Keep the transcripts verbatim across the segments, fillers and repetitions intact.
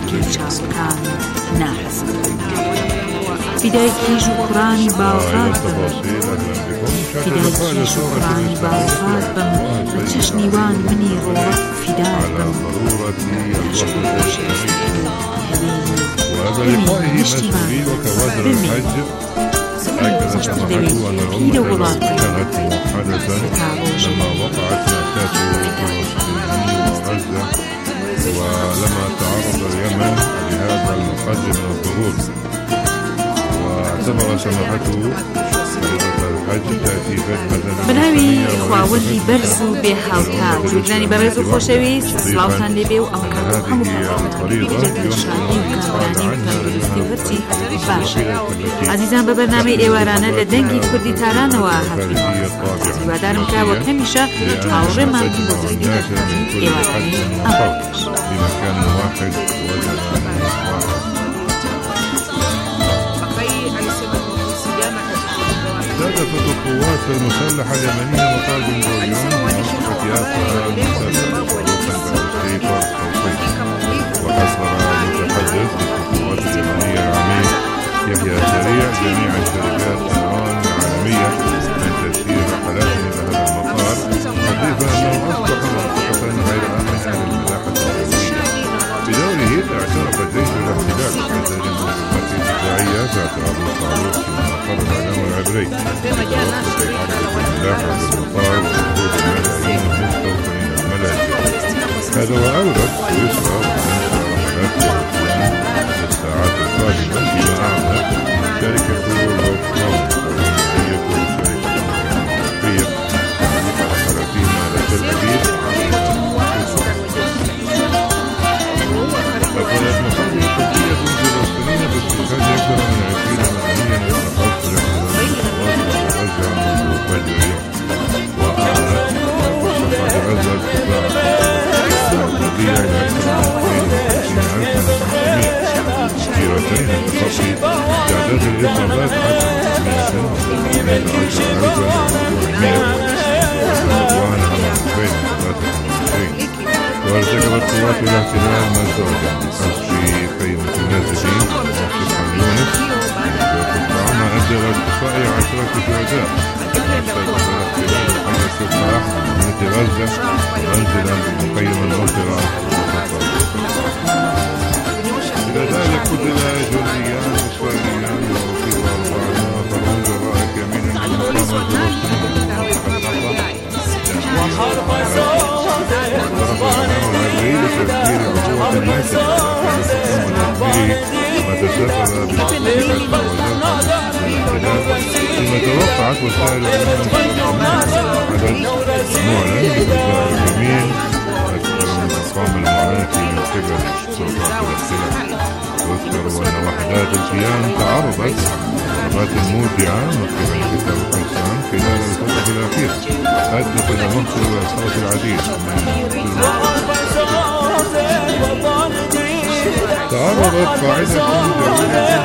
بانکی چاوکان ناحزن فدایکی جوکرانی باوخات بم فدایکی جوکرانی باوخات بم بچشنیوان منی روح فدای بم وهذا لقائه مسؤولين وكوادر الحج أكد سماحته أن الأمة كانت موحدة لما وقعت مأساة فلسطين وغزة ولما تعرض اليمن لهذا المقدم من الضغوط واعتبر سماحته بناوی خواوەندی بەرز و بێهاوتا جوودرانی بەڕێز و خۆشەویست سڵاوتان لێبێ و ئەوکات هەموو هەواڵەکانی شادی و کامرانی و تەندروستی و هەرچی باش عزیزان بە بەرنامەی ئێوارانە لە دەنگی کوردی تارانەوە هاتین هیوادارم کە وەک هەمیشە هاوڕێمان بۆ زەوی ئێوارانی ئەمڕۆکەش زادت القوات المسلحة اليمنية مطار بن غوريون بمنطقة يافا المسلحة وحذر المتحدث بالقوات اليمنية العميد يحيى سريع جميع الشركات الطيران العالمية من تسيير رحلاتهم إلى هذا المطار مضيفا أنه أصبح منطقة غير آمنة للملاحة الجوية. بدوره اعترف جيش الاحتلال بتدريب المهمات الدفاعية باعتراض الصاروخ فيما أقر الإعلام العبري ووقف حرب الملاحة بالمطار وخروج الملايين المستوطنين الملاجئ. هذا وأورد سويسرا ومنشأ رحلات في الساعات القادمة فيما أعلنت شركة لوفتهانزا الأمريكية والشركة الأمريكية تعليق رحلاتهما إلى تل أبيب لقد مصادر طبية فلسطينية باستشهاد أكثر من عشرين مدنيا يتنقص رحلات غزة منذ فجر وأعلنت صفحة غزة الدفاع الطبية إلى أكثر من اثنين وخمسين ألف وستمائة في رسائل تخطي تعداد الإصابات حتى خمسمائة سنة وثمانية عشر ألفا وأربعمائة عام ألفين وثلاثة وعشرين. وارتكبت قوات الاحتلال مزدوجا بقصف خيمة النازحين في خان يونس ما أدى إلى اختفاء عشرة شهداء. واستهدف الاحتلال حي السفاح من غزة منزلا بمخيم الأسرة إلى ذلك قتل جنديان إسرائيليان وأصيب أربعة آخرون جراء كمين المقاومة والغير تفكير عقوة الناس ما تسافر بالتحقيقات ثم توقعت وسائل الإعلام عدد معلن بإرجاع اليمين أكثر من الأرقام المعلنة من قبل سلطات الاحتلال. يذكر أن وحدات القيام تعرضت ضربات مودعة من قبل كتاب القسام خلال الفترة الأخيرة أدت إلى مقتل وإسقاط العديد من تعرضت قاعدة جوية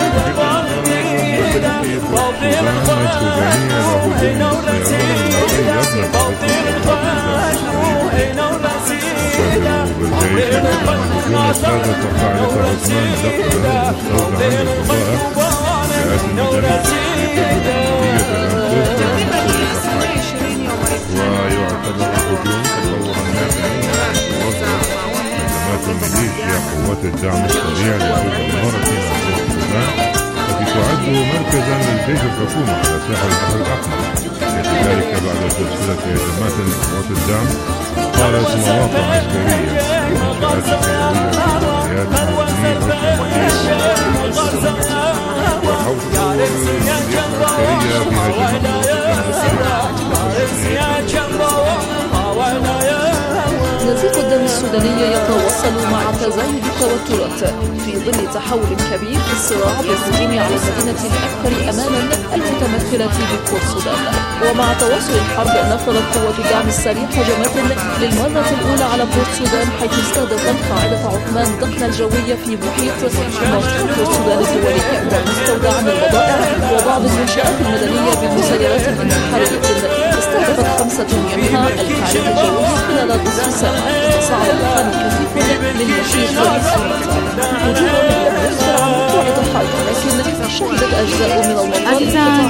السودان السودانية لهجوم الطيران المصري بالجيش أن هجوم السادة قاعدة عثمان دقة مستودعا للفضاء جاءت المدنية ويعتبر الهجوم تطورا نافعا لوضع خدمات الميليشيا قوات الدعم السريع لحدود المرة في السودان التي تعد مركزا للجيش الحكومي على ساحل البحر الأحمر. لذلك بعد سلسلة هجمات لقوات الدعم قالت مواقع عسكرية ومنشآت حيوية في ولايات المدنيين وحوض العسكرية في نزيف الدم السوداني يتواصل مع تزايد التوترات في ظل تحول كبير في الصراع بالهجوم على المدينة الأكثر أمانا المتمثلة ببور السودان. ومع تواصل الحرب نفذت قوة الدعم السريع هجمات للمرة الأولى على بور السودان، حيث استهدفت قاعدة عثمان دقة الجوية في محيط منطقة بور السودان الدولي ومستودع من البضائع وبعض المنشآت المدنية بمسيرات انتحارية استهدفت خمسة منها القاعدة الجوية خلال نصف ساعة. تصاعد دخان كثيف للمشيط والمطار.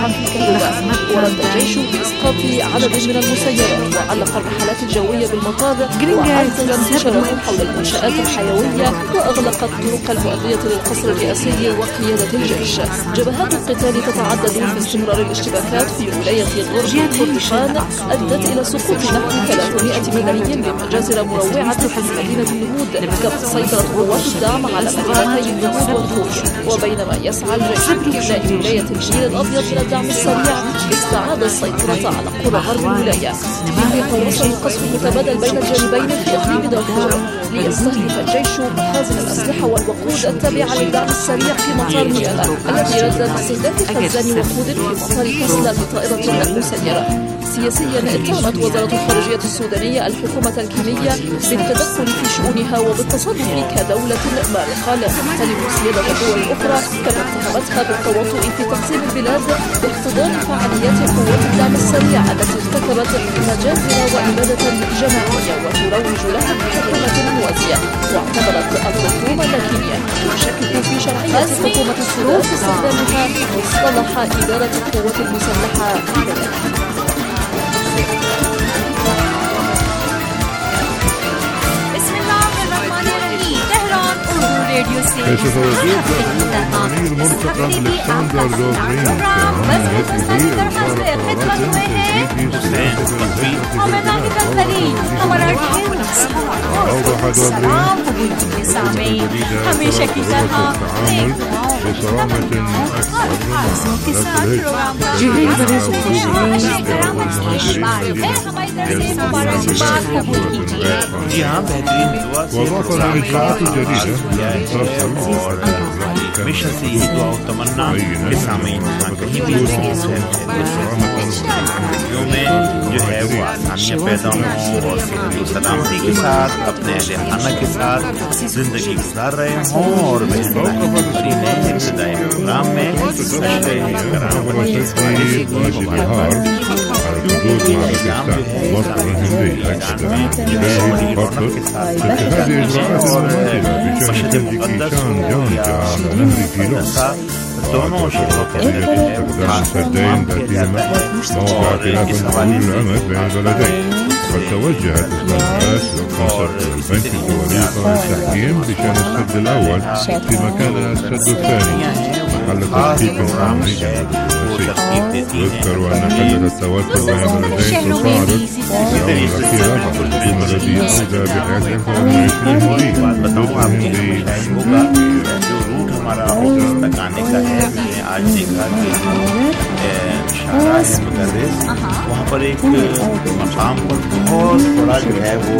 سريعا في كهوبا. ورد الجيش بإسقاط عدد من المسيرات وعلق الرحلات الجوية بالمطار وعزل انتشاره حول المنشآت الحيوية وأغلق الطرق المؤدية للقصر الرئاسي وقيادة الجيش. جبهات القتال تتعدد في استمرار الاشتباكات في ولاية غرب كردستان أدت إلى سقوط نحو ثلاثمائة مدني بمجازر مروعة في مدينة الهود كما سيطرت قوات الدعم على مدينتي الهود والهود. وبينما يسعى الجيش لإملاء ولاية النيل الأبيض من الدعم السريع استعاد السيطرة على قرى غرب الولاية. في توصل القصف المتبادل بين الجانبين في إقليم دارفور ليستهدف الجيش مخازن الأسلحة والوقود التابعة للدعم السريع في مطار ميالا الذي رد باستهداف خزان وقود في مطار كسلا بطائرة مسيرة. سياسيا اتهمت وزارة الخارجية السودانية الحكومة الكينية بالتدخل في شؤونها وبالتصرف كدولة مارقة لا تحترم سيادة الدول الأخرى، كما اتهمتها بالتواطؤ في تقسيم البلاد باحتضان فعاليات قوات الدعم السريع التي ارتكبت مجازر وإبادة جماعية وتروج لها بحكومة موازية. واعتبرت الحكومة الكينية تشكك في شرعية حكومة السودان في استخدامها مصطلح إدارة القوات المسلحة في بلدها. كيف توجد الأمير مرتقى بالستاندرد أوف رينج أوضح دوبرين हमेशा की तरह بصرامة أكبر جهيل برز وضاف الإجراءات الجديدة हमेशा से यही दुआ और तमन्ना के सामने कहीं भी में जो है वो आसानियाँ पैदा हों और सलामती के साथ अपने अहले खाना के साथ जिंदगी गुजार रहे हों और इब्तिदाई प्रोग्राम में दोनों शहरों के سدين ذاتهما موقع خلاف طويل الأمد بين البلدين. قد توجهت إصلاحات وقصف البنك الدولي والتحكيم بشأن السد الأول في مكان السد الثاني محل تحقيق عملي ودبلوماسي. يذكر أن حدث التوتر بين البلدين تصاعدت في الأيام الأخيرة بعد الهجوم الذي أودى بحياة أكثر من عشرين مدينة. हमारा ऑफिस तक आने का है। मैंने आज देखा कि वहाँ पर एक मकाम पर बहुत बड़ा जो है वो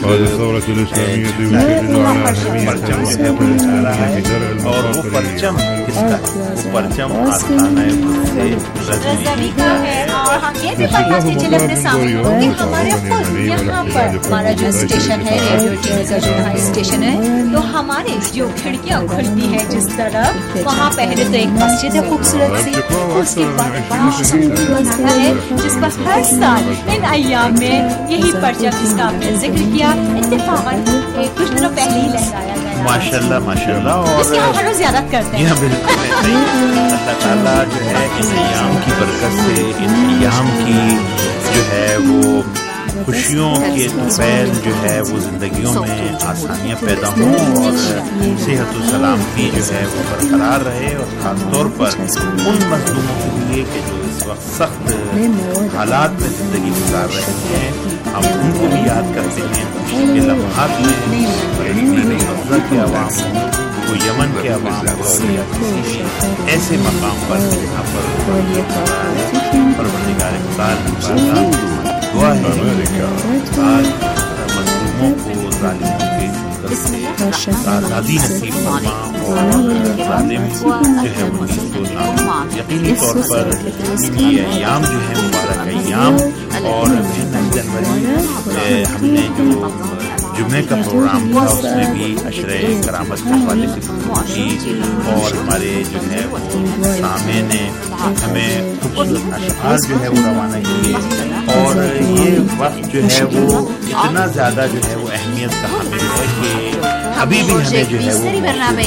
परचम है और वो परचम किसका वो परचम आस्थाना रजनी का है। और हम ये भी पढ़ना चाहिए अपने सामने कि हमारे खुद यहाँ पर हमारा जो स्टेशन है रेडियो टीवी का जो यहाँ स्टेशन है तो हमारे जो खिड़कियाँ खुलती है जिस तरफ वहाँ पहले तो एक मस्जिद है खूबसूरत सी, उसके बाद बड़ा बनाया है जिस पर हर साल इन अय्याम में यही परचम जिसका आपने जिक्र किया इत्तेफाकन कुछ दिनों पहले ही लहराया गया। माशाल्लाह माशाल्लाह। और हर रोज ज़्यादा करते हैं। अल्लाह ताला जो है इन अय्याम की बरकत से इन अय्याम की जो है वो खुशियों के फैल जो है वो ज़िंदगियों में आसानियाँ पैदा हों और सेहत और सलामती जो है वो बरकरार रहे। और ख़ास तौर पर उन मज़लूमों के लिए कि जो इस वक्त सख्त हालात में ज़िंदगी गुजार रहे हैं हम उनको भी याद करते हैं। खुशी के लम्हात में गज़ा के अवाम को यमन के अवाम को या किसी ऐसे मकाम पर जहाँ पर परवरदिगार खुदा दुआ है आज मज़लूमों को ज़ालिमों के आज़ादी नसीब फरमा और ज़ालिम जो है उनकी तुलना यकीनी तौर पर ये अय्याम जो है मुबारक अय्याम। और जनवरी हमने जो जुम्मे का प्रोग्राम था उसमें भी अशरे करामत के हवाले से की और हमारे जो है वो सामे ने हमें खूबसूरत अशआर जो है वो रवाना किए। और ये वक्त जो है वो इतना ज़्यादा जो है वो अहमियत का हामिल है कि ابھی بھی ہمیں جو ہے وہ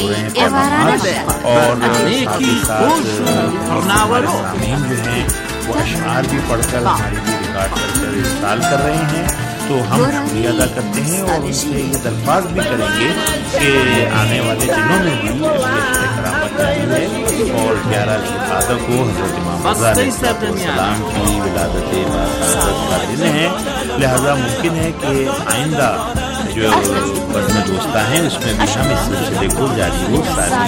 اور ساتھ ہی ساتھ سامعین جو ہیں وہ اشعار بھی پڑھ کر ہماری بھی ریکارڈ کر کر انسٹال کر رہے ہیں، تو ہم شکریہ ادا کرتے ہیں اور ان سے یہ درخواست بھی کریں گے کہ آنے والے دنوں میں بھی کرامت جاری ہے اور گیارہ ذوالقعدہ کو حضرت امام رضا علیہ السلام کی ولادت باسعادت کا دن ہے، لہذا ممکن ہے کہ آئندہ جو بزم دوستہ ہیں اس میں بھی ہم اس سلسلے کو جاری ہو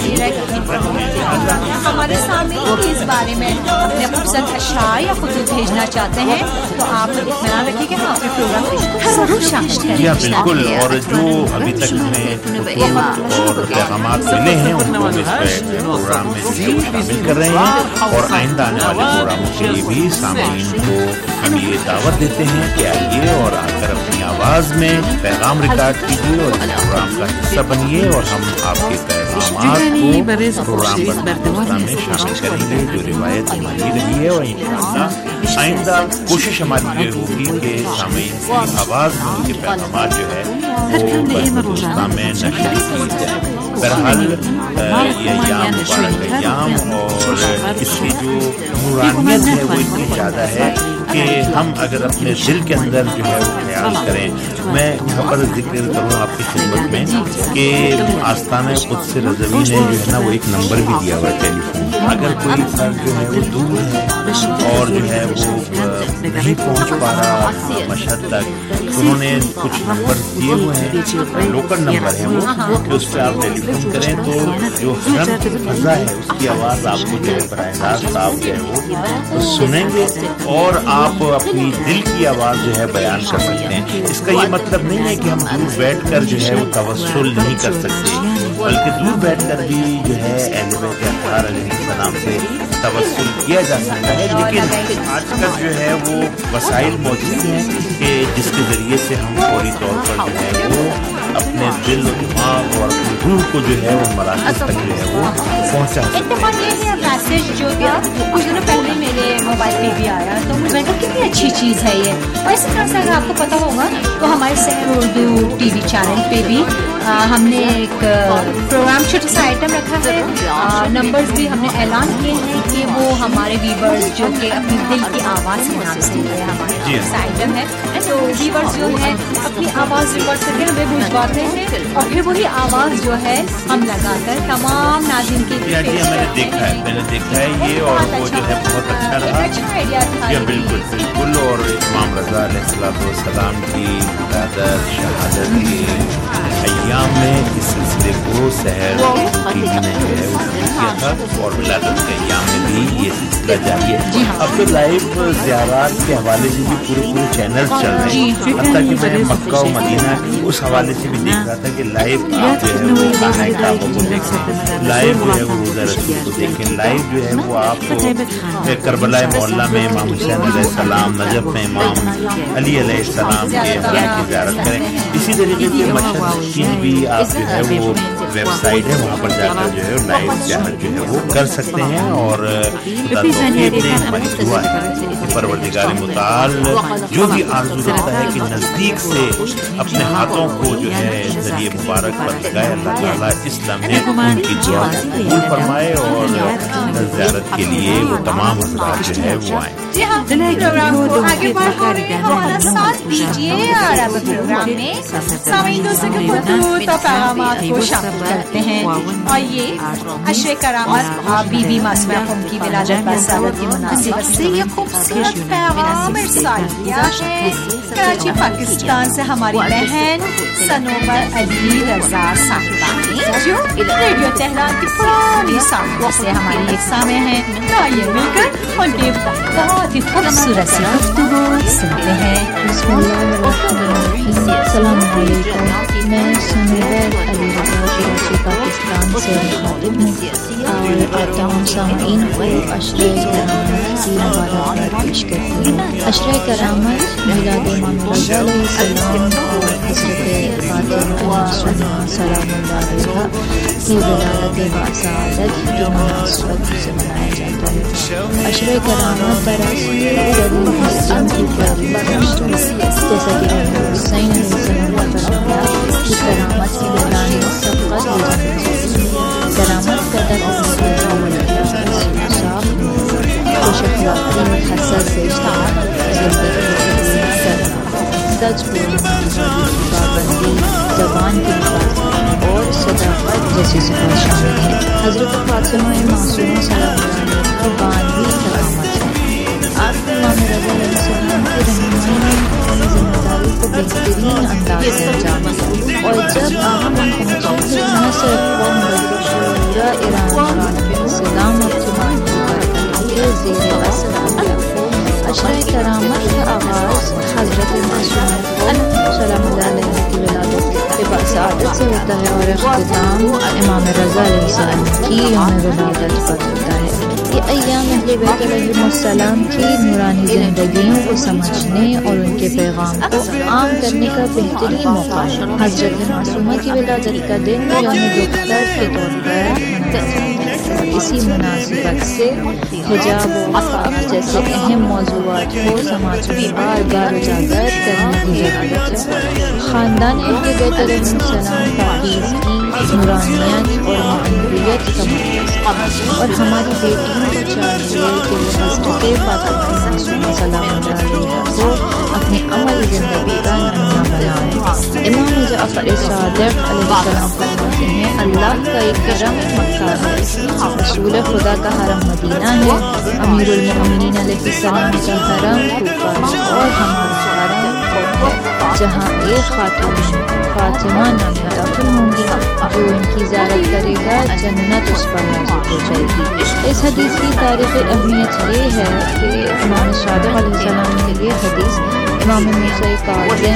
ہمارے سامنے اس بارے میں اپنے خوبصورت اشعار یا خطوط بھیجنا چاہتے ہیں تو آپ اطمینان رکھیے کہ ہم اپنے پروگرام میں ضرور شامل کریں گے. بالکل، اور جو ابھی تک ہمیں اور پیغامات ملے ہیں ان کو اس پروگرام میں شامل کر رہے ہیں اور آئندہ آنے والے پروگراموں کے لیے بھی سامعین کو ہم یہ دعوت دیتے ہیں کہ آئیے اور آ کر اپنی آواز میں پیغام ریکارڈ کیجیے اور اس پروگرام کا حصہ بنیے اور ہم آپ کے پیغامات کو پروگرام میں شامل کریں گے جو روایت ہماری رہی ہے، اور انشاءاللہ آئندہ کوشش ہماری یہ ہوگی کہ سامعین کی آواز میں ان کے پیغامات جو ہے وہ میں نشر کی جائے. بہرحال یہ ایام مبارک ایام اور اس کی جو نورانیت ہے وہ اتنی زیادہ ہے کہ ہم اگر اپنے دل کے اندر جو ہے وہ خیال کریں. میں یہاں پر ذکر کروں آپ کی خدمت میں کہ آستانہ قدس رضوی نے جو ہے نا وہ ایک نمبر بھی دیا ہوا ہے ٹیلی فون. اگر کوئی فرد جو ہے وہ دور ہے اور جو ہے وہ نہیں پہنچ پا رہا مشہد تک، انہوں نے کچھ نمبر دیے ہوئے ہیں، لوکل نمبر ہیں وہ، کہ اس پہ آپ ٹیلی فون کریں تو جو حرم فضا ہے اس کی آواز آپ کو جو ہے براہ راست آپ جو ہے وہ سنیں گے اور آپ اپنی دل کی آواز جو ہے بیان کر سکتے ہیں. اس کا یہ مطلب نہیں ہے کہ ہم دور بیٹھ کر جو ہے وہ توسل نہیں کر سکتے، بلکہ دور بیٹھ کر بھی جو ہے اہل بیت اطہار علیہ السلام سے توسل کیا جا سکتا ہے. لیکن آج کل جو ہے وہ وسائل موجود ہیں کہ جس کے ذریعے سے ہم فوری طور پر جو ہے وہ اپنے دل و دماغ اور اپنی روح کو جو ہے وہ مراکز تک جو ہے وہ پہنچا سکتے ہیں. میسج جو تھا کچھ دنوں پہلے میرے موبائل پہ بھی آیا تو مجھے کہا کتنی اچھی چیز ہے یہ. اور اسی طرح سے اگر آپ کو پتا ہوگا تو ہمارے Sehar Urdu T V channel پہ بھی ہم نے ایک پروگرام چھوٹا سا آئٹم رکھا ہے. نمبرز بھی ہم نے اعلان کیے ہیں کہ وہ ہمارے ویورز جو کہ اپنی دل کی آواز کے نام سے ہمارے ایسا آئٹم ہے تو ویورز جو ہے اپنی آواز ریکارڈ کر کے ہمیں بھجواتے ہیں اور پھر وہی آواز جو ہے ہم لگا کر تمام ناظرین کے لیے میں نے دیکھا ہے میں نے دیکھا ہے یہ اور وہ جو ہے بہت اچھا رہا. بالکل بالکل اور امام رضا علیہ السلام کی ولادت شہادت کے ایام میں اس سلسلے کو سحر ٹی وی نے جو ہے وہ شروع کیا تھا اور ولادت کے ایام میں بھی یہ سلسلہ جاری ہے. اب تو لائیو زیارات کے حوالے سے بھی پورے پورے چینل چل رہے ہیں، حتیٰ کہ میں مکہ و مدینہ اس حوالے سے بھی دیکھ رہا تھا کہ لائیو آپ جو ہے وہ خانہ کعبہ کو دیکھیں، لائیو جو ہے وہ روضہ رسول کو دیکھیں، لائیو جو ہے وہ آپ کو کربلا معلیٰ میں امام حسین علیہ السلام، نجف میں امام علی علیہ السلام کے حوالے کی زیارت کریں. اسی طریقے سے مشہد کی بھی آپ جو ہے وہ ویب سائٹ ہے وہاں پر جا کر جو ہے لائیو زیارت جو ہے وہ کر سکتے ہیں. اور خدا توفیق دے، ہماری دعا ہے کہ پروردگار متعال جو بھی آرزو رکھتا ہے کہ نزدیک سے اپنے ہاتھوں کو جو ہے ذریعے مبارک پر لگائے، اللہ تعالیٰ اس لمحے ان کی دعا قبول فرمائے اور زیارت کے لیے وہ تمام حضرات جو ہے وہ آئیں. جی ہاں، پروگرام کو آگے بڑھائیں، ہمارا ساتھ دیجیے اور اب پروگرام میں سامعین دوستوں کے خطوط اور پیغامات کو شامل کرتے ہیں. اور یہ عشر کرامت بی بی معصومہ قوم کی ولادت باسعادت کی مناسبت سے یہ خوبصورت پیغام ارسال کیا ہے کراچی پاکستان سے ہماری بہن سنوبر علی رضا صاحبہ نے، جو ریڈیو تہران کی پرانی سامعین سے ہماری ایک سامع ہیں. تو آئیے مل کر ان کی بہت ہی خوبصورت سی گفتگو سنتے ہیں. بسم اللہ الرحمن الرحیم. السلام علیکم. میں سنوبر علی رضا کراچی پاکستان سے مخاطب ہوں اور آتا ہوں سامعین کو عشر کرامت کی مبارکباد پیش کرتی ہوں. عشر کرامت میلاد امام رضا علیہ السلام اور حضرت فاطمہ سلام اللہ علیہ علیہ کی ولادت باسعادت کی مناسبت سے منایا جاتا ہے۔ عشرہ کرامت دراصل غریب مسلم کی پیاری بخشت جیسا کہ حسین علیہ السلام کی کرامت کی دوران سبقت ہو جاتی ہے۔ کرامت پیدا کرنے کے صاف خوش اخلاقی حسد سے سچ بولنا، پابندی، زبان کی حفاظت اور صداقت جیسی صفات شامل ہیں۔ حضرت فاطمہ معصومہ سلام اللہ علیہ کی بانویں کرامت ہے۔ آپ امام رضا علیہ السلام کی رہنمائی میں اپنی ذمہ داری کو بہترین انداز سے انجام دیا، اور جب آپ پہنچے تھے نہ صرف قوم بلکہ شورا ایران ایران کے صدام اور جماعت کی برکت کے زیر اثر آ گیا۔ عشرہ کرامت کا آغاز حضرت معصومہ سلام اللہ علیہ کی ولادت کے باسعادت سے ہوتا ہے اور اختتام امام رضا علیہ السلام کی یوم ولادت پر ہوتا ہے۔ یہ ایام اہل بیت علیہم السلام کی نورانی زندگیوں کو سمجھنے اور ان کے پیغام کو عام کرنے کا بہترین موقع ہے۔ حضرت معصومہ کی ولادت کا دن یوم دختر کے طور پر منایا جاتا ہے۔ اسی مناسبت سے حجاب و عفاف جیسے اہم موضوعات کو سماج میں بار بار اجاگر کرنے کی ضرورت ہے۔ خاندان اہل بیت علیہ السلام پاکیزگی، نورانیت اور معنویت کا مرکز، اور ہماری بیٹیوں کو چاہیے کہ وہ حضرت فاطمہ معصومہ سلام اللہ علیہ کو اپنی عملی زندگی کا نمونہ بنائیں۔ امام جعفر صادق علیہ السلام فرماتے ہیں، اللہ کا ایک کرم مکہ ہے، رسول خدا کا حرم مدینہ ہے، امیر المؤمنین علیہ السلام کا حرم کوفہ اور ہمارا حرم قم ہے، جہاں ایک خاتون فاطمہ نامی داخل ہوں گی، جو ان کی زیارت کرے گا جنت اس پر نازل ہو جائے گی۔ اس حدیث کی تاریخی اہمیت یہ ہے کہ امام صادق علیہ السلام نے یہ حدیث امام موسیٰ کاظم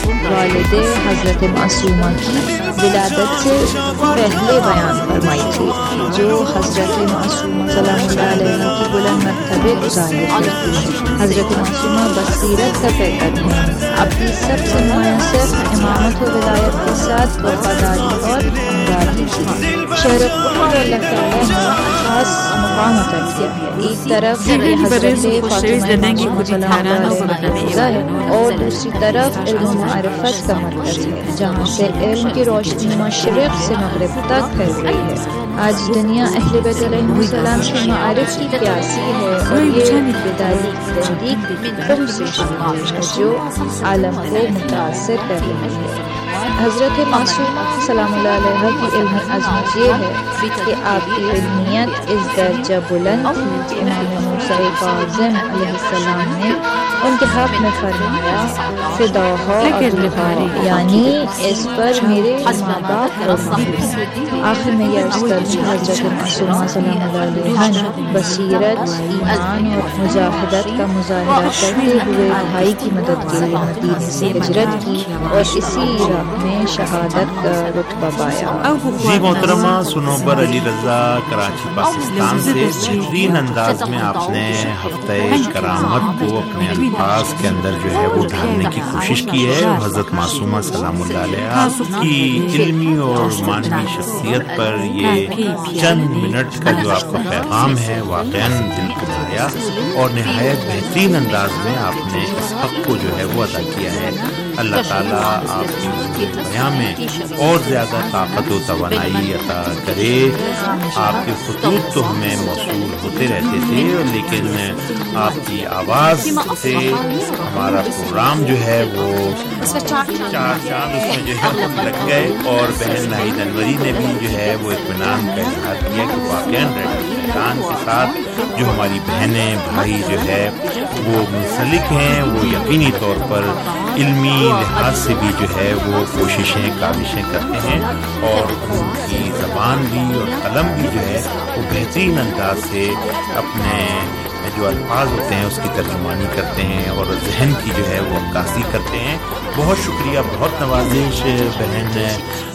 والد حضرت معصومہ کی ولادت سے پہلے بیان فرمائی تھی، جو حضرت معصومہ سلام اللہ علیہ کی بلند مرتبے کو ظاہر کرتی ہے۔ حضرت معصومہ بصیرت کا پیکر ہیں، اپنی سب سے نمایاں صرف امامت و ولایت کے ساتھ وفاداری اور ہمدردی کی شہرت کو اللہ تعالیٰ نے خاص مقام عطا کیا ہے۔ ایک طرف یہ حضرت فاطمہ معصومہ سلام اللہ علیہ ہے اور دوسری طرف علم و معرفت کا مرکز ہے، جہاں سے علم کی روشنی مشرق سے مغرب تک پھیل رہی ہے۔ آج دنیا اہل بیت علیہ السلام کے معارف کی پیاسی ہے، اور یہ بیداری کی تحریک بہت سی شامل ہے جو عالم کو متاثر کر رہی ہے۔ حضرت معصومہ سلام اللہ علیہ کی علمی عظمت یہ ہے کہ آپ کی علمیت اس درجہ بلند تھی کہ امام موسیٰ کاظم علیہ السلام نے ان کے حق میں فرمایا فداہا عبداللہ، یعنی اس پر میرے ماں باپ قربان۔ آخر میں یہ عرض کر حضرت معصومہ سلام اللہ علیہ نے بصیرت، ایمان اور مجاہدت کا مظاہرہ کرتے ہوئے بھائی کی مدد کے لیے مدینے سے ہجرت کی اور اسی راہ میں شہادت کا رتبہ پایا۔ جی محترمہ، سنوبر علی رضا کراچی پاکستان سے بہترین انداز میں آپ نے ہفتہ کرامت کو اپنے الفاظ کے اندر جو ہے وہ ڈھالنے کی کوشش کی ہے۔ حضرت معصومہ سلام اللہ علیہ کی علمی اور معنوی شخصیت پر یہ چند منٹ کا جو آپ کا پیغام ہے واقعاً دل کو بھایا، اور نہایت بہترین انداز میں آپ نے اس حق کو جو ہے وہ ادا کیا ہے۔ اللہ تعالیٰ آپ کی بیان میں اور زیادہ طاقت و توانائی عطا کرے۔ آپ کے خطوط تو ہمیں موصول ہوتے رہتے تھے، لیکن آپ کی آواز سے ہمارا پروگرام جو ہے وہ چار چاند اس میں جو ہے لگ گئے، اور بہن ناہید انوری نے بھی جو ہے وہ اطمینان کا اظہار کیا کہ واقعاً ریڈیو کے ساتھ جو ہماری بہنیں بھائی جو ہے وہ منسلک ہیں، وہ یقینی طور پر علمی لحاظ سے بھی جو ہے وہ کوششیں کاوشیں کرتے ہیں، اور ان کی زبان بھی اور قلم بھی جو ہے وہ بہترین انداز سے اپنے جو الفاظ ہوتے ہیں اس کی ترجمانی کرتے ہیں اور ذہن کی جو ہے وہ عکاسی کرتے ہیں۔ بہت شکریہ، بہت نوازش بہن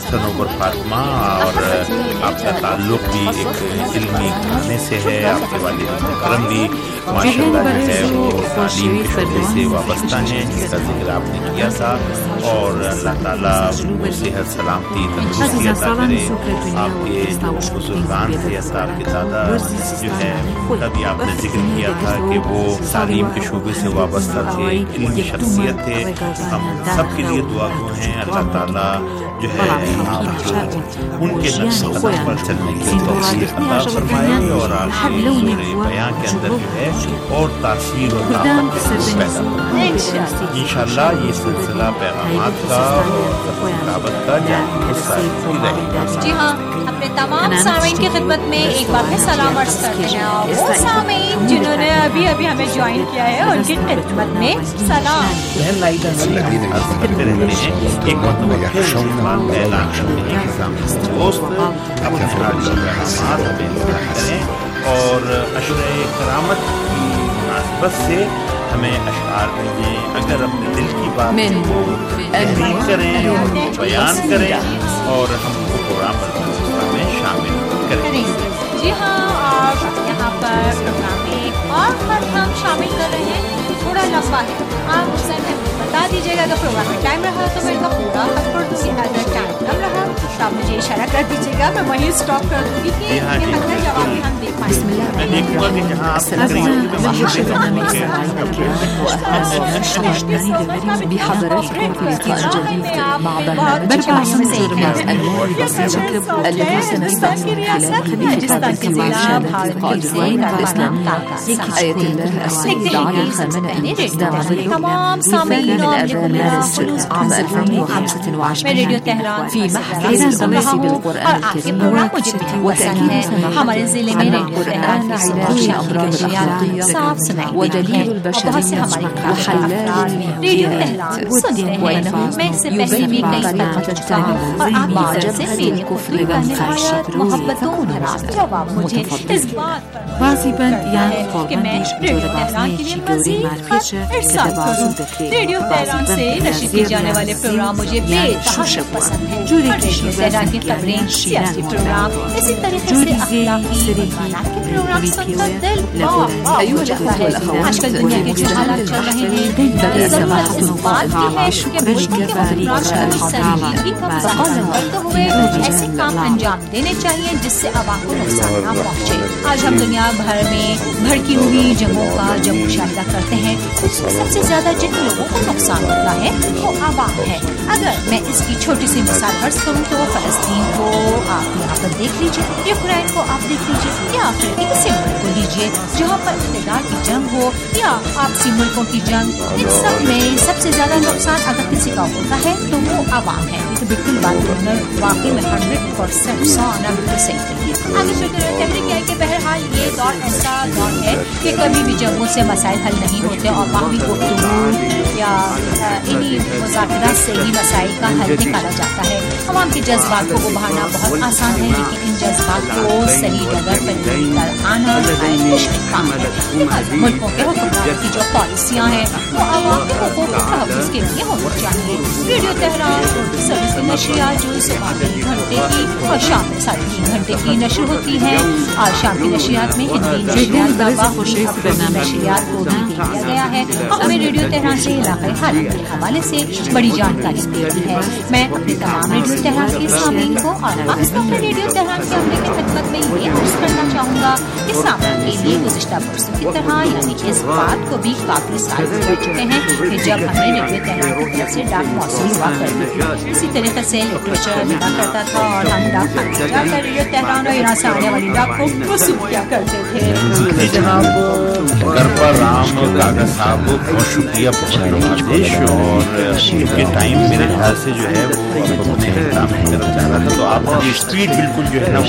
سنوبر فاطمہ، اور آپ کا تعلق بھی ایک علمی گھرانے سے ہے. آپ کے والد محترم بھی ماشاء اللہ جو ہے وہ تعلیم کے شعبے سے وابستہ ہیں، جس کا ذکر آپ نے کیا تھا. اور اللہ تعالیٰ صحت سلامتی تندرستی عطا کرے. آپ کے جو بزرگان تھے، آپ کے دادا جو ہے تبھی آپ نے ذکر کیا تھا کہ وہ تعلیم کے شعبے سے وابستہ تھے، علمی شخصیت تھے. ہم سب کے لیے دعا گو ہیں. اللہ تعالیٰ جو ہے آپ کو ان کے نقش قدم پر چلنے کی توفیق عطا فرمائے، اور آپ کے بیان کے اندر جو ہے اور تاثیر اور طاقت پیدا فرمائے. انشاءاللہ یہ سلسلہ پیغامات کا اور دعوت کا جاری ساری رہے گا. جی ہاں، اپنے تمام سامعین کی خدمت میں ایک بار پھر سلام عرض کرتے ہیں. وہ سامعین جنہوں نے ابھی ابھی ہمیں جوائن کیا ہے ان کی خدمت میں سلام. کرتے رہتے ہیں ایک مرتبہ اعلان کرتے ہیں کہ دوست اپنے پیغامات ہمیں کریں، اور اشرۂ کرامت کی مناسبت سے ہمیں اشعار بھیجیں. اگر اپنے دل کی بات کو تحریر کریں اور بیان کریں، اور ہم کو پروگرام پر میں شامل کریں. جی ہاں، اور یہاں پر پروگرام میں ایک اور خط ہم شامل کر رہے ہیں، تھوڑا لمبا ہے. آپ اس سے بتا دیجیے گا اگر پروگرام میں ٹائم رہا تو میں ان کا پورا خط پڑھ دوں گی. اگر ٹائم کم رہا تو آپ مجھے اشارہ کر دیجیے گا، میں وہیں اسٹاپ کر دوں گی کہ یہ مطلب جواب ہم دیکھ پائیں. میں دیکھوں گا کہ جہاں آپ بحضراتكم في لقاء جديد مع برنامج الجرمات الأنوار البسيطة التي سنستعرض من خلاله خطابات مع شهادة القائدين الإسلامية آية الله السيدة على الخامنة الإسلام تمام سامعین من آذار مارس عام ألفين وخمسة وعشرين في محفل الأنس بالقرآن الكريم وتأكيد ہمارے ضلع میں ریڈیو تہران علاج الأمراض الأخلاقية ودليل البشرية وحلال ریڈیو تہران سن رہے ہیں. میں اس سے پہلے بھی کئی بار کر چکا ہوں، اور آپ ماجر سے میرے کفری کرنے والا محبتوں بھرا جواب مجھے اس بات پر واجباً يعني کہ میں ریڈیو تہران کے لیے مزید خط ارسال کروں. ریڈیو تہران سے نشر کیے جانے والے پروگرام مجھے بے تحاشا پسند ہیں. ریڈیو تہران کی خبریں، سیاسی پروگرام، اسی طریقے سے اخلاقی امانات کے پروگرام سن کر دل باغ ہو جاتا ہے. آج کل دنیا کے جو حالات چل رہے ہیں، ضرورت اس بات کی ہے کہ ملک کے حکمران کی سنجیدگی کا مظاہرہ کرتے ہوئے ایسے کام انجام دینے چاہیے جس سے عوام کو نقصان نہ پہنچے. آج ہم دنیا بھر میں بھڑکی ہوئی جنگوں کا جب مشاہدہ کرتے ہیں، سب سے زیادہ جن لوگوں کو نقصان ہوتا ہے وہ عوام ہے. اگر میں اس کی چھوٹی سی مثال عرض کروں تو فلسطین کو آپ یہاں پر دیکھ لیجیے، یوکرائن کو آپ دیکھ لیجیے، یا پھر کسی ملک کو لیجیے جہاں پر اقتدار کی جنگ ہو یا آپسی ملکوں کی جنگ. ان سب میں سب سے زیادہ نقصان اگر کسی کا ہوتا ہے تو وہ عوام ہے. یہ تو بالکل بات کرنا واقعی میں ہنڈریڈ پرسینٹ سو آنا بالکل صحیح نہیں ہے. آگے چلتے رہے تحریک ہے کہ بہرحال یہ دور ایسا دور ہے کہ کبھی بھی جنگوں سے مسائل حل نہیں ہوتے، اور باہمی گفتگو یا انہی مذاکرات سے ہی مسائل کا حل نکالا جاتا ہے. عوام کے جذبات کو ابھارنا بہت آسان ہے، لیکن ان جذبات کو صحیح جگہ پر لے کر آنا مشکل کام ہے. ملکوں کے حکمران کی جو پالیسیاں ہیں وہ عوام کے حقوق کے تحفظ کے لیے ہونی چاہیے. ریڈیو تہران سروس کی نشریات جو صبح تین گھنٹے کی اور شام میں ساڑھے تین گھنٹے کی نشر ہوتی ہے، اور شام کی نشریات میں ہندی نشریات کا باقی اپنی نشریات کو بھی دے دیا گیا ہے. ہمیں ریڈیو تہران سے علاقائی حالات کے حوالے سے بڑی جانکاری ملتی ہے. میں اپنے تمام ریڈیو تہران کے سامعین کو اور خاص طور پر ریڈیو تہران کے عملے کی خدمت میں یہ عرض کرنا چاہوں گا کہ سامعین کے لیے گزشتہ برسوں کی طرح یعنی اس بات کو بھی کافی سال گزر چکے ہیں کہ جب ہمیں ریڈیو تہران کی طرف سے ڈاک موصول ہوا کرتی تھی. اسی طریقے سے لٹریچر ملا کرتا تھا اور ہم ڈاک خانے جا کر ریڈیو تہران اور یہاں سے آنے والی ڈاک کو وصول کیا کرتے تھے. جناب گرپا رام کاغذ صاحب کو بہت شکریہ، بہت نوازش، اور یہ ٹائم میرے خیال سے جو ہے وہ اپنے اختتام کی طرف جا رہا تھا، تو آپ کی اسپیڈ بالکل جو ہے نا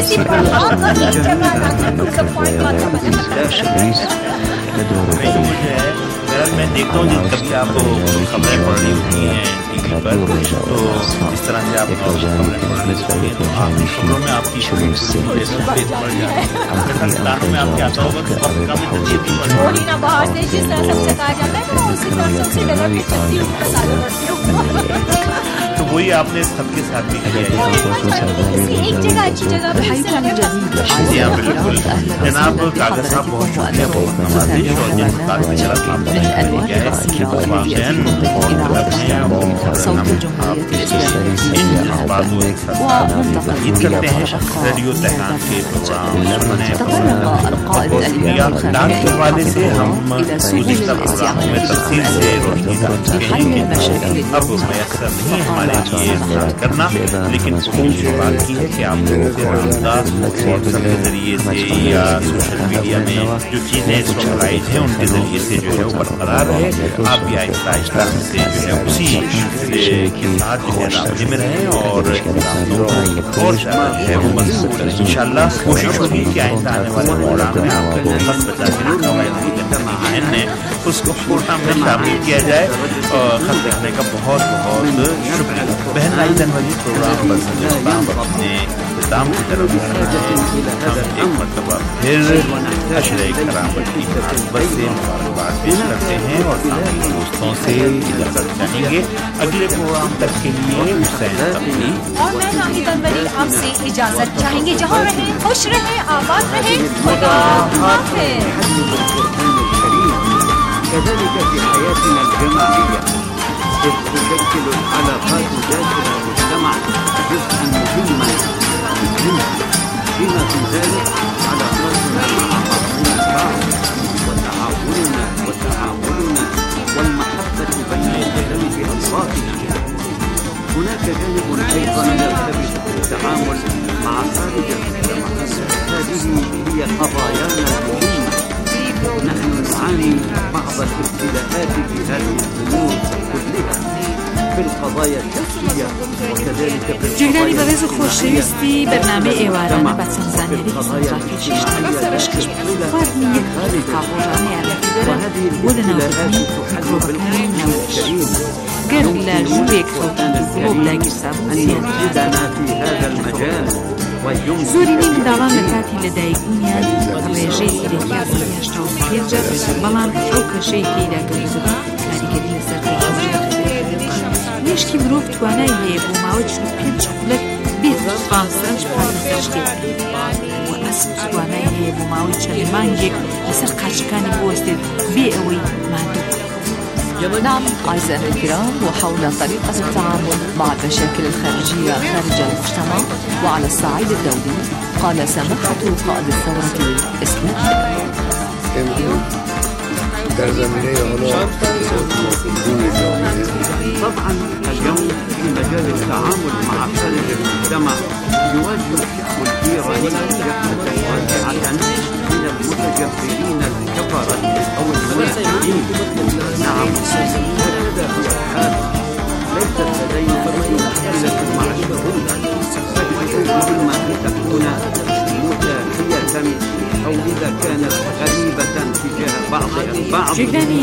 میں دیکھتا ہوں جب کبھی آپ خبریں پڑھ رہی ہوتی ہیں ٹی وی پر، تو اس طرح سے آپ خبریں پڑھ رہی ہوتی ہیں تو آپ کی خبروں میں آپ کی شروع سے بڑھ جاتی ہے. پاکستان میں آپ کیا آتا ہوگا کہ وقت کا بھی ترجیح وہی نہ باہر سے جس طرح سب سے کہا جاتا ہے تو اسی طرح سب سے ڈگر کی چلتی ہوں. तो वही आपने इस खत के साथ भी किया एक जगह अच्छी जगह जी हाँ बिल्कुल जनाब कागज साहब बहुत शुक्रिया बहुत नवाजिश और जिन खत में चला था वाक़ईन बहुत गलत है और हम इन जज्बातों एक साथ तस्दीक करते हैं रेडियो तहरान के प्रोग्राम डाक के हवाले से हम गुज़िश्ता प्रोग्राम में तफसील से रोशनी डाल चुके हैं कि अब मैसर नहीं हमारे लिए करना लेकिन कोशिश बात की है कि आप लोगों से रब्ता व्हाट्सएप के जरिए से या सोशल मीडिया में जो चीज़ें सोशलाइज हैं उनके जरिए से जो है वो बरकरार रहे आप भी आहिस्ता आहिस्ता से जो है उसी के साथ जो है रास्ते में रहें और और है वो मजबूत है इंशाल्लाह कोशिश होगी कि आइंदा आने वाले प्रोग्राम में आपको जो खत बचा के रखा हुआ है उसको प्रोग्राम में शामिल किया जाए और खत लिखने का बहुत बहुत शुक्रिया बहन राइजन वाली प्रोग्राम बस अपने इस्लाम की तरफ एक मरतबा फिर अशरे करामत की बस से मुबारकबाद पेश करते हैं और सामने दोस्तों से इजाज़त चाहेंगे अगले प्रोग्राम तक के लिए हुसैन तबली और मैं नाहिद अनवरी आपसे इजाजत चाहेंगे जहाँ रहे खुश रहे आबाद रहे खुदा हाफिज़ كذلك في حياتنا الجماعية إذ تشكل العلاقات داخل المجتمع جزءا مهما منها بما في ذلك علاقاتنا مع بعضنا البعض وتعاوننا وتعاملنا والمحبة بين يدي أطرافنا هناك جانب أيضا يرتبط بالتعامل مع خارج المجتمع هذه هي قضايانا المهمة نحن نعاني بعض الابتلاءات في هذه الأمور كلها في القضايا الشخصية وكذلك في جێگرانی بەڕێز و خۆشەویستی بەرنامەی ئێوارانە بە چەند زانیاری سەرنجڕاکی شیشتەوە سەرشکش خواردنی یەک ڕێگا ڕۆژانەیە لەکردەرە بۆ لەناوبردنی میکرۆبەکانی ناوچەی گەر لە ژوورێک خەوتان و گڵۆب داگیرسابوو زیاتر زۆرینەی منداڵان لە کاتی لەدایکبوونیان ڕێژەی زیرەکیان هێشتا و پێنجە بەڵام ئەو کەشەی پێداگەڕێتەوە کاریگەری لەسەر مێشکی مرۆڤ توانای هەیە بۆ ماوەی چل و پێنج خولەک بێت ڕاستەنج پات لەسەر شتێک و ئەسپ توانای هەیە بۆ ماوەی چەند مانگێک لەسەر قاچەکانی بوەستێت بێ ئەوەی ماندوو. نعم أعزائي الكرام وحول طريقة التعامل مع المشاكل الخارجية خارج المجتمع وعلى الصعيد الدولي قال سماحة قائد الثورة الإسلامية طبعا اليوم في مجال التعامل مع خارج المجتمع يواجه الشعب الإيراني جهة واسعة من المتجبرين الكفرة أو المنافقين. نعم هذا هو الحال ليست لدينا أي مشكلة مع الشعوب فالشعوب إما أن تكون متاحية أو إذا كانت غريبة تجاه بعضها البعض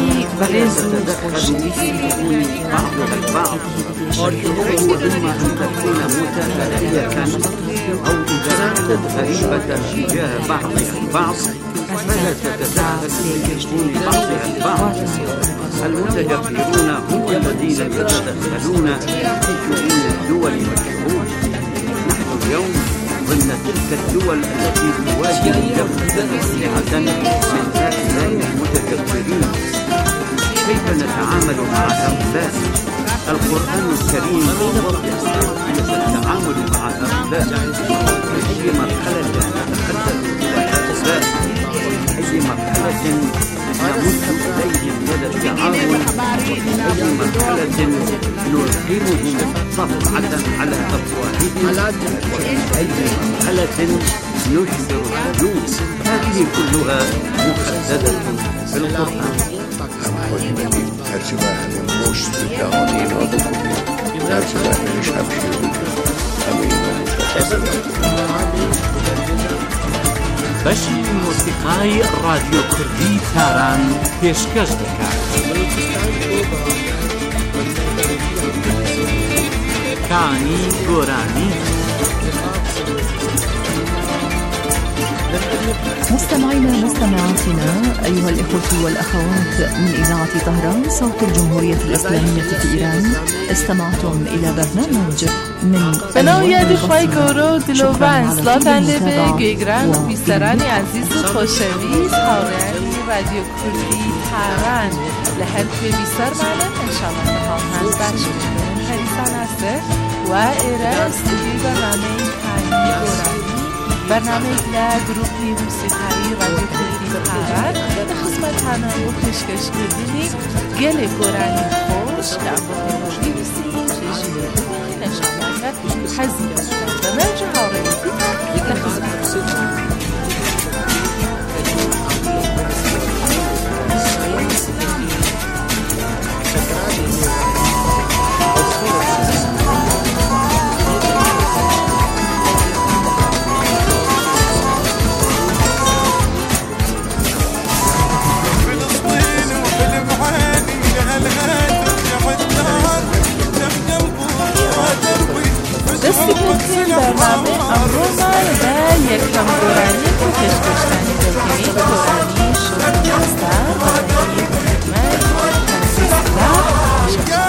تتدخل بدون بعضها البعض والشعوب إما أن تكون متاحية أو إذا كانت غريبة تجاه بعضها البعض فلا تتدخل بدون بعضها البعض. المتجبرون هم الذين يتدخلون في شؤون الدول والشعوب. نحن اليوم ضمن تلك الدول التي تواجه جبهة واسعة من هؤلاء المتجبرين. كيف نتعامل مع هؤلاء؟ القرآن الكريم يوضح كيفية التعامل مع هؤلاء. في أي مرحلة نتقدم إلى هؤلاء، أي مرحلة نمد إليهم يد التعاون، وفي أي مرحلة نلقمهم صفعة على أفواههم، وفي أي مرحلة نشبر الهجوم. هذه كلها محددة في القرآن. بەشی مۆسیقای ڕادیۆ کوردی تاران پێشکەش دەکات. کانی گۆرانی مستمعينا مستمعاتنا أيها الإخوة والأخوات من إذاعة طهران صوت الجمهورية الإسلامية في إيران، استمعتم إلى برنامج من بناید خواهی گورو دلوبن سلاتن لبه گیگران و بیسترانی عزیز و خوشویز هاویانی رادیو کردی تهران لحرف بیستر معلم انشاءالله نهاهن بخش کنیم حریصان هسته و ایره استودی برنامه کانی گورانی برنامه لگروپی موسیقایی رادیو کردی تهران به خدمت همه و کشکش کردینی گل گورانی خوش که ام بخوری بسیم چشمی انشاءالله حزی داشتن و مرج هاویانی لخدمت دستی بکنیم برنامه امروز و یک کم گورانی که کشکشتنی دکنیم گورانی شروع هستن برای خدمت تنسیز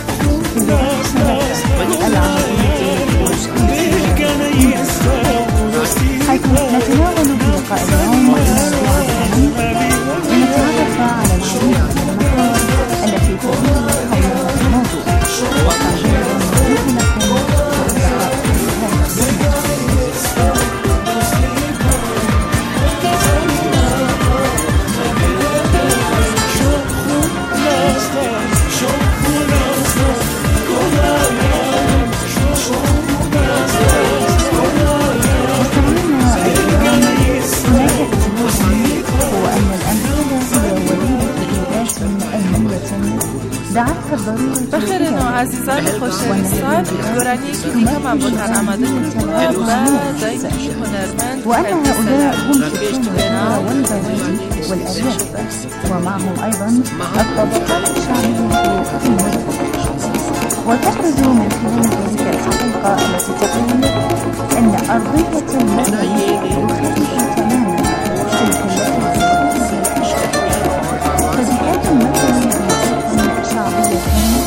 العربية عزیزان خوشویستان گۆرانیەکی دیکەمان بۆتان ئامادە کردووە بە دایکی هونەرمەند وأما هؤلاء هم سكان والبوادي والأرياف ومعهم أيضا الطبقات الشعبية في المدن وتبرز من خلال ذلك الحقيقة التي تقول أن أرضية المدن مختلفة تماما عن تلك التي فبيئات المدن شعبية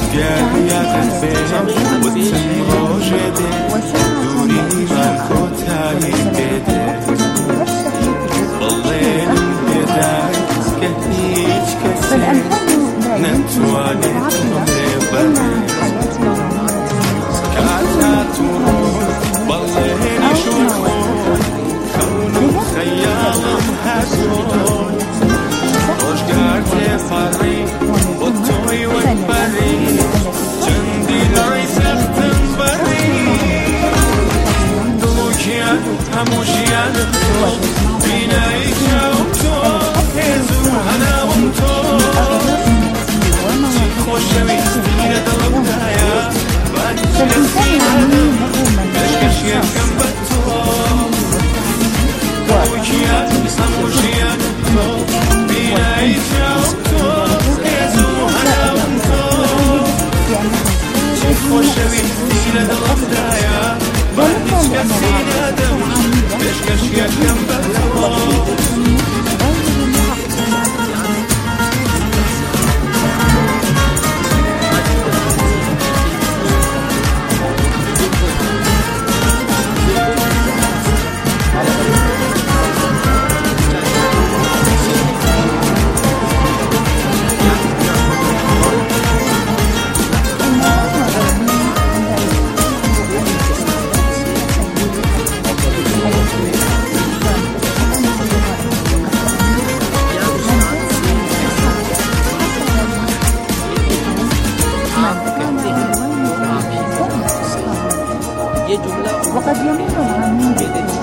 وقد يمر العميد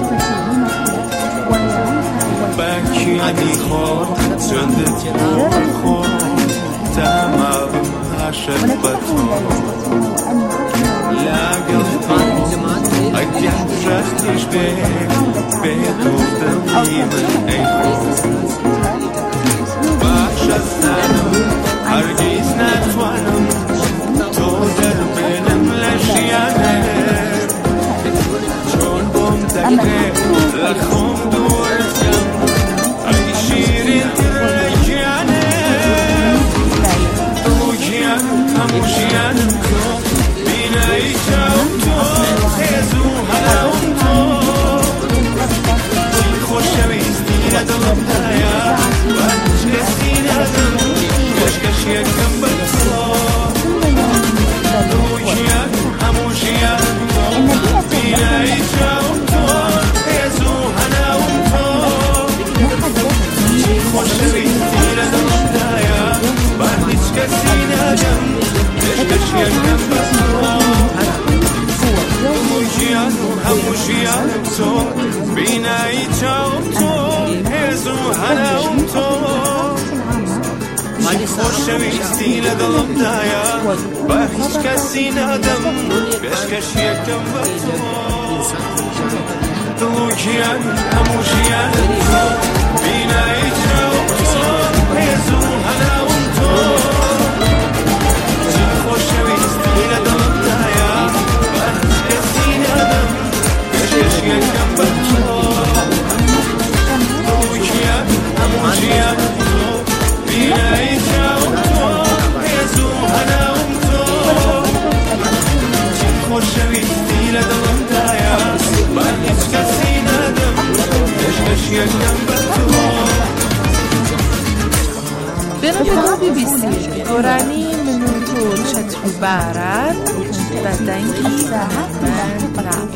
بنابرای بی بی سی گۆرانی من و تۆ چەتر و باران بە دەنگی هەمەند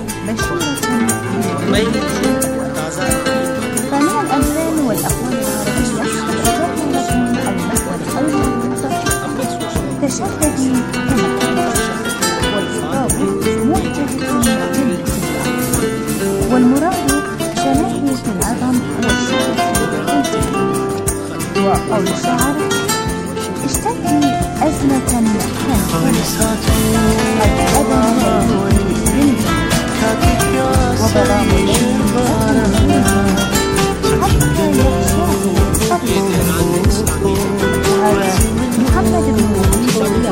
ثانيا الأذان والأقوال العربية المحور المنطقي تشدد والخطاب موجه والمراد شماهية العظم والشرف وقول الشعر اشتدي أزمة تنتهي قد أبى وبرامج حتى يخشاه هذا محمد بن على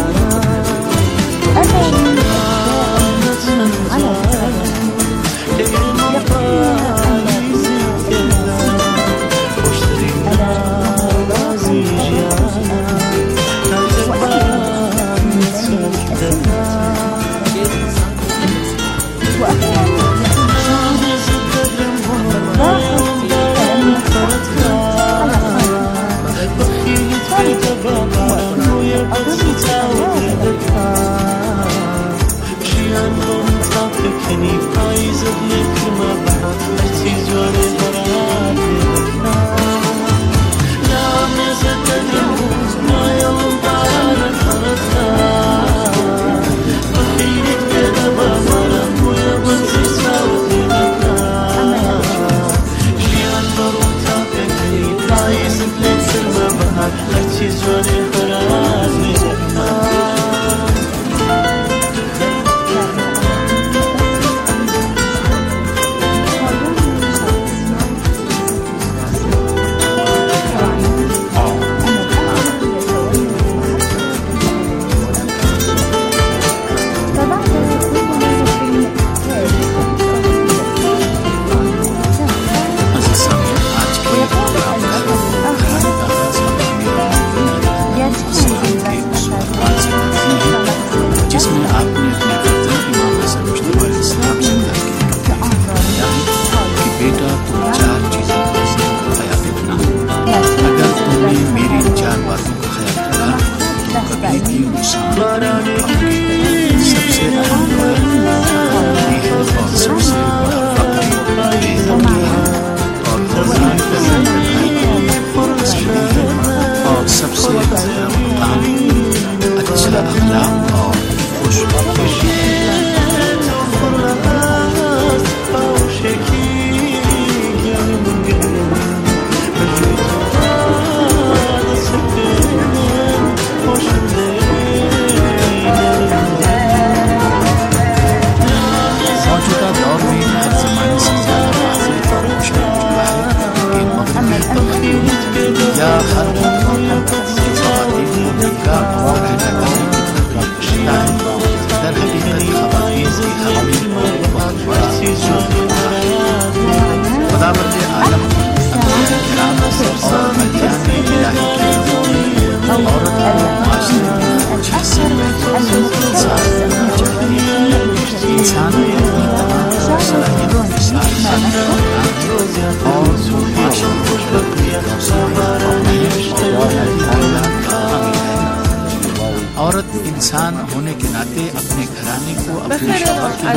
انسان ہونے کے ناطے اپنے گھرانے کو اپنے شوہر کی